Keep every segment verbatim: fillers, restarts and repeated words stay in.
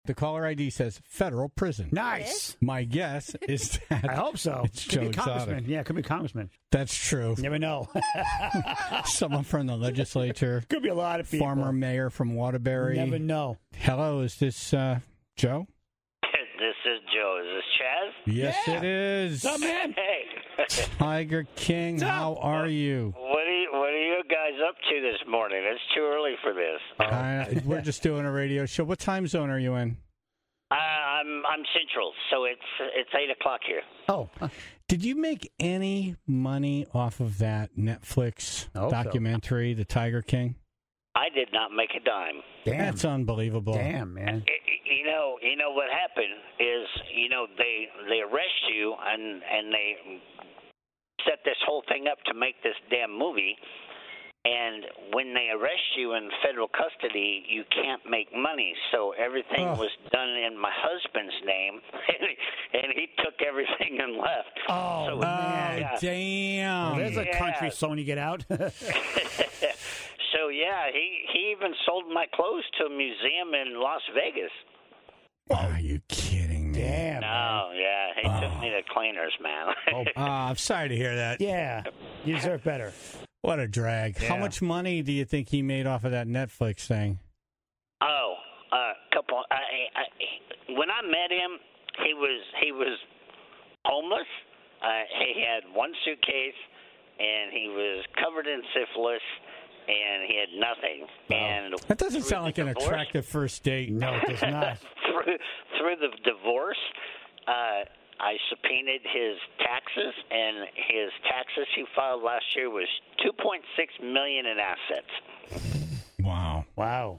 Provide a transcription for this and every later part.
The caller I D says federal prison. Nice. My guess is that I hope so. it's Could Joe be Exotic. congressman. Yeah, could be congressman. That's true. You never know. Someone from the legislature. Could be a lot of people. Former mayor from Waterbury. You never know. Hello, is this uh, Joe? This is Joe. Is this Chaz? Yes, Yeah. it is. What's up, man? Hey. Tiger King, What's up? how are you? What are you, what are you guys up to this morning? It's too early for this. Uh, we're just doing a radio show. What time zone are you in? Uh, I'm I'm Central, so it's it's eight o'clock here. Oh, Did you make any money off of that Netflix I hope so. documentary, The Tiger King? I did not make a dime. damn. That's unbelievable. Damn, man. I- I- You know, you know what happened is, you know, they they arrest you and and they set this whole thing up to make this damn movie. And when they arrest you in federal custody, you can't make money. So everything Oh. was done in my husband's name, and he took everything and left. Oh, So- Oh, man. Yeah. damn. There's a Yeah. country Sony get out. So yeah, he he even sold my clothes to a museum in Las Vegas. Are you kidding me? Damn. man. No, yeah, he Oh. took me to cleaners, man. Oh, Oh, I'm sorry to hear that. yeah. You deserve better. What a drag. How Yeah. much money do you think he made off of that Netflix thing? Oh, a couple. I, I, when I met him, he was he was homeless. Uh, he had one suitcase, and he was covered in syphilis, and he had nothing. And That doesn't through sound the like an divorce- attractive first date. No, it does not. through, through the divorce, uh, I subpoenaed his taxes, and his taxes he filed last year was two point six million in assets. Wow. Wow.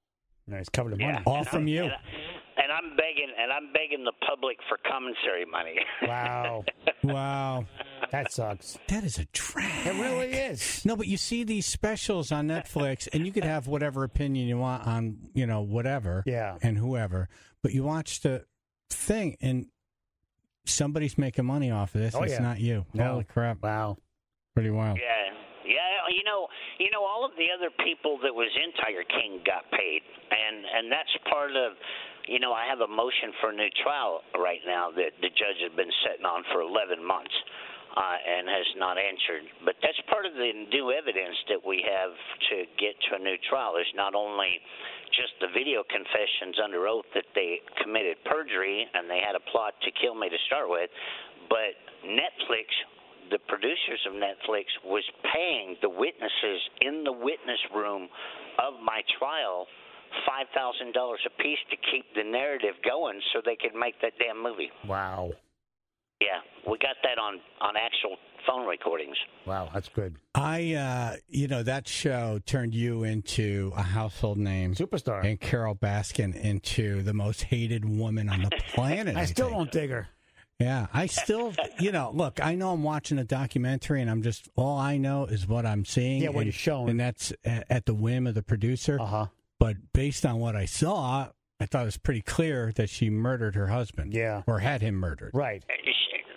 Nice. Covered the money. All from you. And, I, and I'm begging, and I'm begging the public for commissary money. Wow. Wow. That sucks. That is a drag. It really is. No, but you see these specials on Netflix, and you could have whatever opinion you want on, you know, whatever, Yeah. and whoever. But you watch the thing, and somebody's making money off of this. Oh, it's yeah. not you. No. Holy crap! Wow. Pretty wild. Yeah, yeah. You know, you know, all of the other people that was in Tiger King got paid, and and that's part of. You know, I have a motion for a new trial right now that the judge has been sitting on for eleven months uh, and has not answered. But that's part of the new evidence that we have to get to a new trial. Is not only just the video confessions under oath that they committed perjury and they had a plot to kill me to start with, but Netflix, the producers of Netflix, was paying the witnesses in the witness room of my trial five thousand dollars a piece to keep the narrative going so they could make that damn movie. Wow. Yeah, we got that on, on actual phone recordings. Wow. That's good. I, uh, you know, that show turned you into a household name, Superstar. and Carol Baskin into the most hated woman on the planet. I still think. don't dig her. Yeah, I still, you know, look, I know I'm watching a documentary, and I'm just, all I know is what I'm seeing. Yeah, what and, you're showing. And that's at, at the whim of the producer. Uh huh. But based on what I saw, I thought it was pretty clear that she murdered her husband. Yeah. Or had him murdered. Right. She,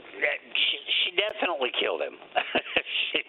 she, she definitely killed him. she,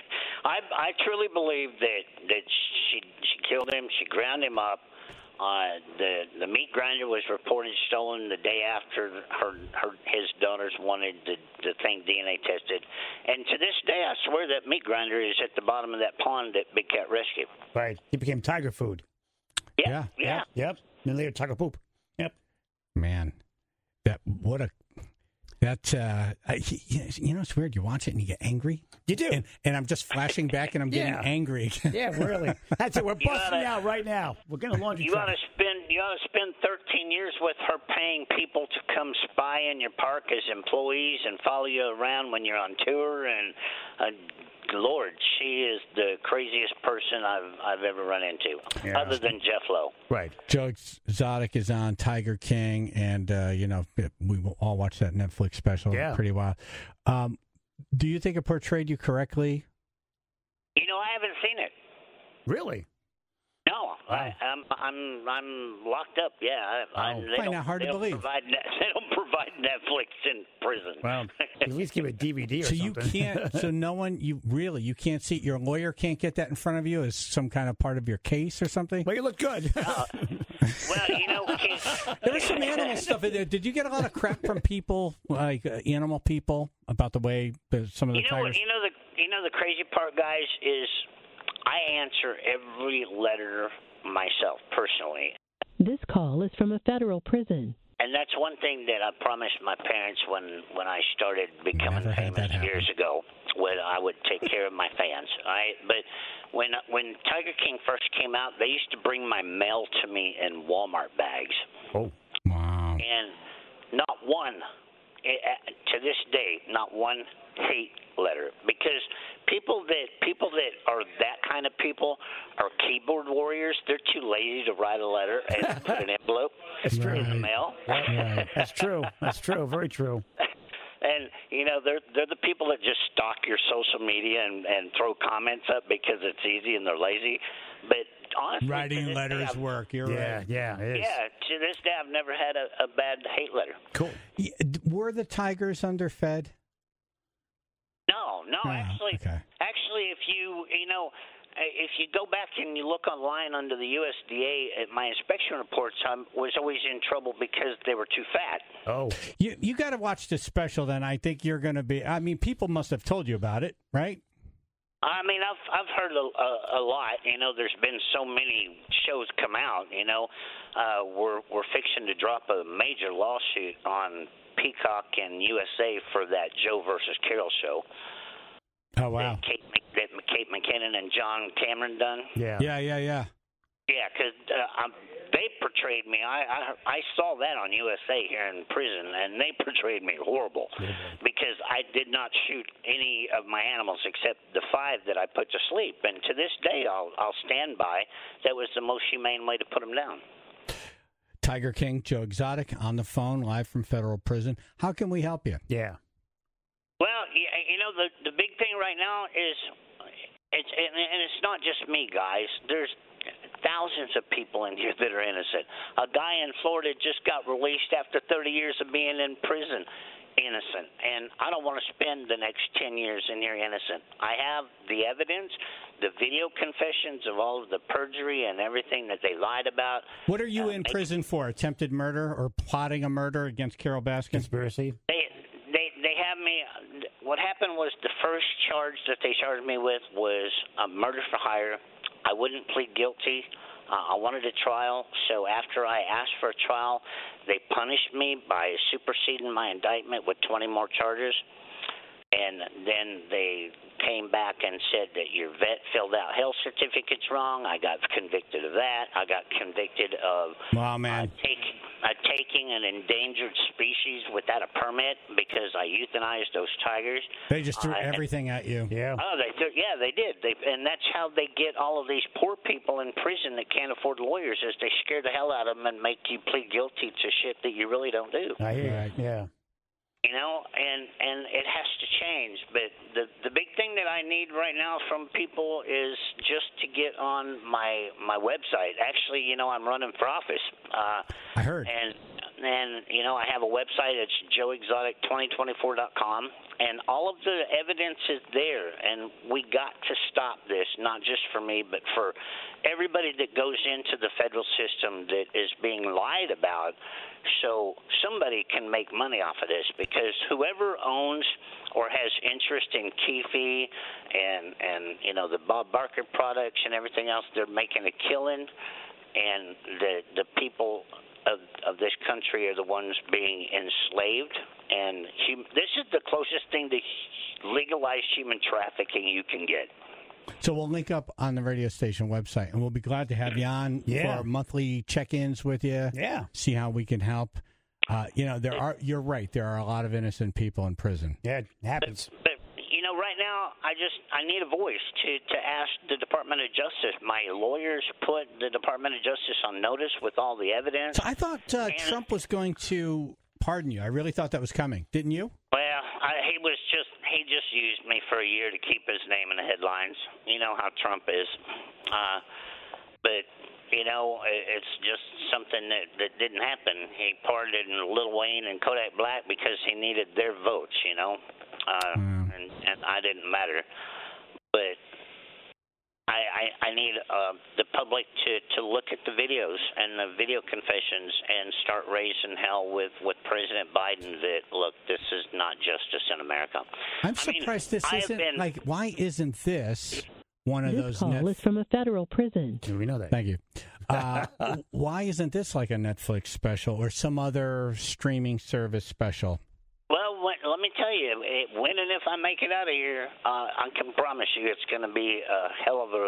I, I truly believe that, that she she killed him. She ground him up. Uh, the the meat grinder was reported stolen the day after her her his daughters wanted the the thing D N A tested, and to this day I swear that meat grinder is at the bottom of that pond that Big Cat rescued. Right. He became tiger food. Yeah, Yeah. yeah. Yep. Then later tiger poop. Yep. Man, that, what a, that, uh, I, you know, it's weird. You watch it and you get angry. You do. And, and I'm just flashing back and I'm getting Yeah. angry. Yeah, really. That's it. We're You busting gotta- out right now. We're going to laundry You ought truck. to spend you ought to spend thirteen years with her, paying people to come spy in your park as employees and follow you around when you're on tour. And uh, Lord, she is the craziest person I've I've ever run into, Yeah. other than Jeff Lowe. Right. Joe Exotic is on Tiger King, and, uh, you know, we will all watch that Netflix special. Yeah. Pretty wild. Um, do you think it portrayed you correctly? You know, I haven't seen it. Really? No, I, I'm I'm I'm locked up. Yeah, I, I, Oh. they Find don't, that hard they to don't believe. Provide, net- they don't provide Netflix in prison. Well, at least give it a D V D or So you something. can't, so no one, you really, you can't see, your lawyer can't get that in front of you as some kind of part of your case or something? Well, you look good. Uh, Well, you know, King, There was some animal stuff in there. Did you get a lot of crap from people, like uh, animal people, about the way the, some of the you know, tigers? you know the you know the crazy part, guys, is I answer every letter myself personally. This call is from a federal prison. And that's one thing that I promised my parents when, when I started becoming Never had famous that happen. years ago, when I would take care of my fans. Right? But when when Tiger King first came out, they used to bring my mail to me in Walmart bags, Oh, Wow. and not one, eh, eh, to this day, not one hate letter, because people that people that are that kind of people are keyboard warriors. They're too lazy to write a letter and put an envelope That's true. in the Right. mail. Right. that's true. That's true. Very true. And you know, they're they're the people that just stalk your social media and, and throw comments up because it's easy and they're lazy. But honestly, to Writing this letters day, I've- work. You're Yeah, right. yeah, it is. Yeah, to this day, I've never had a, a bad hate letter. Cool. Yeah, d- Were the tigers underfed? No, no, Oh, actually, okay. actually, if you you know, uh, if you go back and you look online under the U S D A at my inspection reports, I was always in trouble because they were too fat. Oh, You you got to watch this special. Then I think you're going to be. I mean, people must have told you about it, right? I mean, I've I've heard a, a, a lot. You know, there's been so many shows come out. You know, uh, we're we're fixing to drop a major lawsuit on Peacock and U S A for that Joe versus Carol show Oh wow. that Kate Mc- that Kate McKinnon and John Cameron done. yeah. Yeah, yeah, yeah. Yeah, because uh, um, they portrayed me. I, I I saw that on U S A here in prison, and they portrayed me horrible because I did not shoot any of my animals except the five that I put to sleep. And to this day, I'll I'll stand by. That was the most humane way to put them down. Tiger King, Joe Exotic, on the phone, live from federal prison. How can we help you? Yeah. Well, you, you know, the the big thing right now is it's and, and it's not just me, guys. There's thousands of people in here that are innocent. A guy in Florida just got released after thirty years of being in prison, innocent. And I don't want to spend the next ten years in here innocent. I have the evidence, the video confessions of all of the perjury and everything that they lied about. What are you Uh, in they- prison for? Attempted murder or plotting a murder against Carol Baskin? Conspiracy. They they they have me. What happened was the first charge that they charged me with was a murder for hire. I wouldn't plead guilty. Uh, I wanted a trial, so after I asked for a trial, they punished me by superseding my indictment with twenty more charges. And then they came back and said that your vet filled out health certificates wrong. I got convicted of that. I got convicted of Wow, man. uh, take, uh, taking an endangered species without a permit because I euthanized those tigers. They just threw Uh, and- everything at you. Yeah. Oh, they th- yeah, they did. They and that's how they get all of these poor people in prison that can't afford lawyers. Is they scare the hell out of them and make you plead guilty to shit that you really don't do. I hear Right. you. Yeah. You know, and and it has to change. But the the big thing that I need right now from people is just to get on my my website. Actually, you know, I'm running for office. Uh, I heard. and and you know, I have a website. It's joe exotic twenty twenty-four dot com, and all of the evidence is there. And we got to stop this, not just for me, but for everybody that goes into the federal system that is being lied about. So somebody can make money off of this, because whoever owns or has interest in Keefe and and you know the Bob Barker products and everything else, they're making a killing, and the the people of of this country are the ones being enslaved. And hum, this is the closest thing to legalized human trafficking you can get. So we'll link up on the radio station website, and we'll be glad to have you on Yeah. for monthly check-ins with you. Yeah. See how we can help. Uh, you know, there are. You're right. There are a lot of innocent people in prison. Yeah. It happens. But you know, right now, I just I need a voice to to ask the Department of Justice. My lawyers put the Department of Justice on notice with all the evidence. So I thought uh, And- Trump was going to pardon you. I really thought that was coming. Didn't you? Well, I, he was just he just used me for a year to keep his name in the headlines. You know how Trump is. Uh, but you know, it, it's just something that that didn't happen. He pardoned Lil Wayne and Kodak Black because he needed their votes. You know, uh, Mm. and and I didn't matter. But I I, I, I need uh, the public to, to look at the videos and the video confessions and start raising hell with, with President Biden that, look, this is not justice in America. I'm I mean, surprised this I have isn't, been- like, why isn't this one of This those... call Netf- is from a federal prison. Yeah, we know that. Thank you. Uh, why isn't this like a Netflix special or some other streaming service special? Well, when, let me tell you, it, when and if I make it out of here, uh, I can promise you it's going to be a hell of a,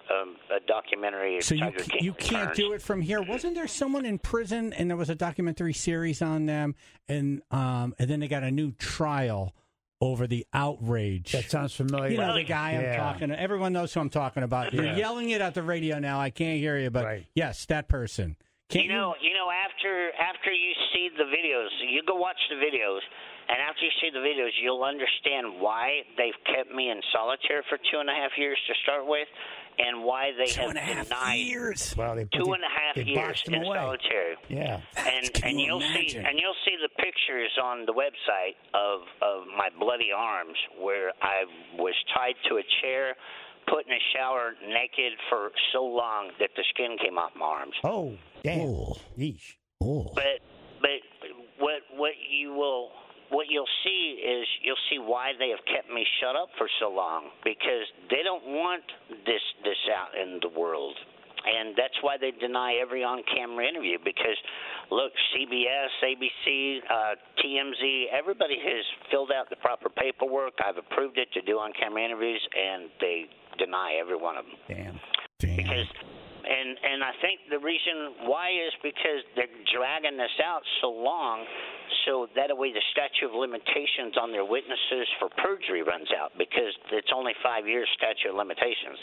a, a documentary. So you Tiger King you can't Returns. do it from here. Wasn't there someone in prison and there was a documentary series on them, and um and then they got a new trial over the outrage? That sounds familiar. You know the guy I'm Yeah. talking to. Everyone knows who I'm talking about. You're Yeah. yelling it at the radio now. I can't hear you, but Right. yes, that person. Can't You know, you know, after after you see the videos, you go watch the videos, and after you see the videos, you'll understand why they've kept me in solitary for two and a half years to start with, and why they Two have and a half denied years. Well, they two and a half they years boxed them in away. solitary. Yeah. And Can and you you'll see imagine? and you'll see the pictures on the website of of my bloody arms where I was tied to a chair, put in a shower naked for so long that the skin came off my arms. Oh, damn. Oh. Yeesh. Oh. But but what what you will what you'll see is you'll see why they have kept me shut up for so long, because they don't want this this out in the world. And that's why they deny every on-camera interview, because, look, C B S, A B C, uh, T M Z, everybody has filled out the proper paperwork. I've approved it to do on-camera interviews, and they deny every one of them. Damn. Damn. Because, and and I think the reason why is because they're dragging this out so long, so that way the statute of limitations on their witnesses for perjury runs out, because it's only five years statute of limitations.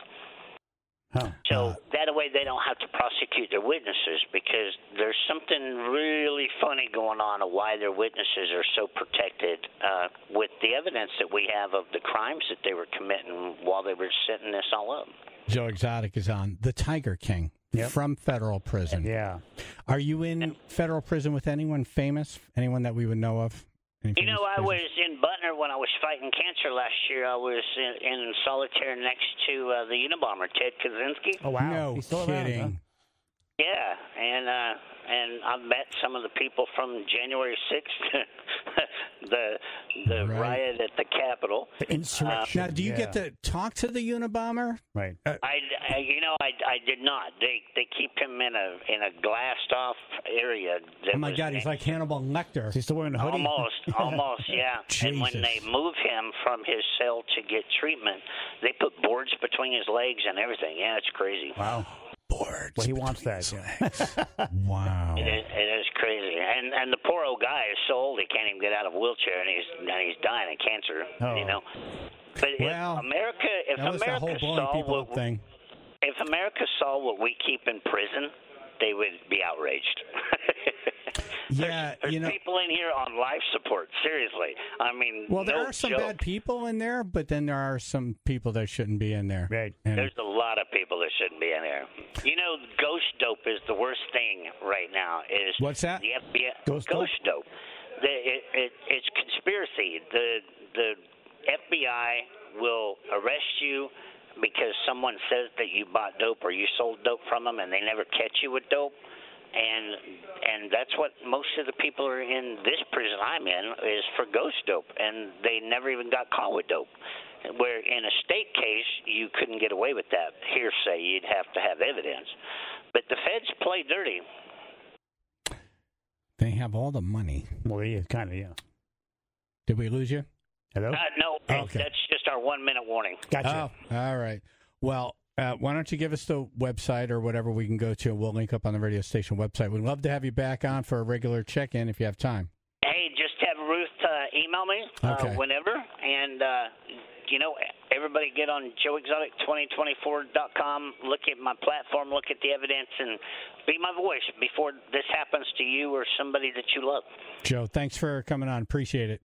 Huh. So Uh, that way they don't have to prosecute their witnesses, because there's something really funny going on of why their witnesses are so protected uh, with the evidence that we have of the crimes that they were committing while they were setting this all up. Joe Exotic is on the Tiger King Yep. from federal prison. Yeah. Are you in federal prison with anyone famous? Anyone that we would know of? Any You know, famous I prisoners? was in Butner when I was fighting cancer last year. I was in, in solitary next to uh, the Unabomber, Ted Kaczynski. Oh, wow. No He's still kidding. around, Yeah, and uh, and I've met some of the people from January sixth, the the Right. riot at the Capitol. huh? The insurrection. Now, do you yeah. get to talk to the Unabomber? Right. I, I you know I, I did not. They they keep him in a in a glassed off area. That Oh my was God, he's like Hannibal Lecter. Is he still wearing a hoodie? Almost, almost, yeah. And when they Jesus. move him from his cell to get treatment, they put boards between his legs and everything. Yeah, it's crazy. Wow. Boards. Well, he wants that. Yeah. Wow. It is, it is crazy, and and the poor old guy is so old he can't even get out of a wheelchair, and he's and he's dying of cancer. Oh. You know, but Well, if America, if That was the America whole blowing saw people what up thing. if America saw what we keep in prison, they would be outraged. Yeah, there's you know. people in here on life support. Seriously, I mean, Well, there no are some joke. bad people in there, but then there are some people that shouldn't be in there. Right. And There's a lot of people that shouldn't be in there. You know, ghost dope is the worst thing right now. Is What's that? The F B I Ghost dope. The, it, it, it's conspiracy. The the F B I will arrest you because someone says that you bought dope or you sold dope from them, and they never catch you with dope. And and that's what most of the people are in this prison I'm in is for ghost dope, and they never even got caught with dope. Where in a state case you couldn't get away with that hearsay, you'd have to have evidence. But the feds play dirty. they have all the money. Well, yeah, kind of, yeah. Did we lose you? Hello? Uh, no, Okay. that's just our one minute warning. Gotcha. Oh, all right. Well, uh, why don't you give us the website or whatever we can go to? We'll link up on the radio station website. We'd love to have you back on for a regular check-in if you have time. Hey, just have Ruth uh, email me uh, Okay. whenever, and uh, you know, everybody get on joe exotic twenty twenty-four dot com, look at my platform, look at the evidence, and be my voice before this happens to you or somebody that you love. Joe, thanks for coming on. Appreciate it.